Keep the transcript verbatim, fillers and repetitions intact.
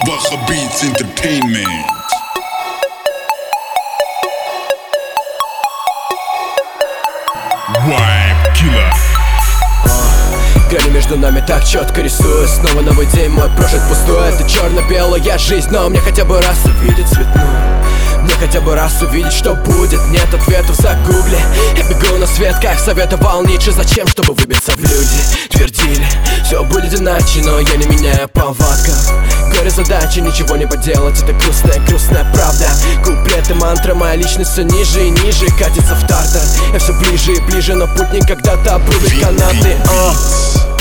Baja Beats Entertainment. Vibe Killer. Грани между нами так четко рисуют. Снова новый день мой прожит пустой. Это черно-белая жизнь, но мне хотя бы раз увидеть цветную. Мне хотя бы раз увидеть, что будет. Нет ответов, загугли. Я бегу на свет, как советовал Ницше. Зачем, чтобы выбиться в люди? Твердили, все будет иначе, но я не меняю повадков. Горе задачи, ничего не поделать. Это грустная, грустная правда. Куплеты, мантры, моя личность все ниже и ниже катится в тартар. Я все ближе и ближе, но путь не когда-то обрубит канаты.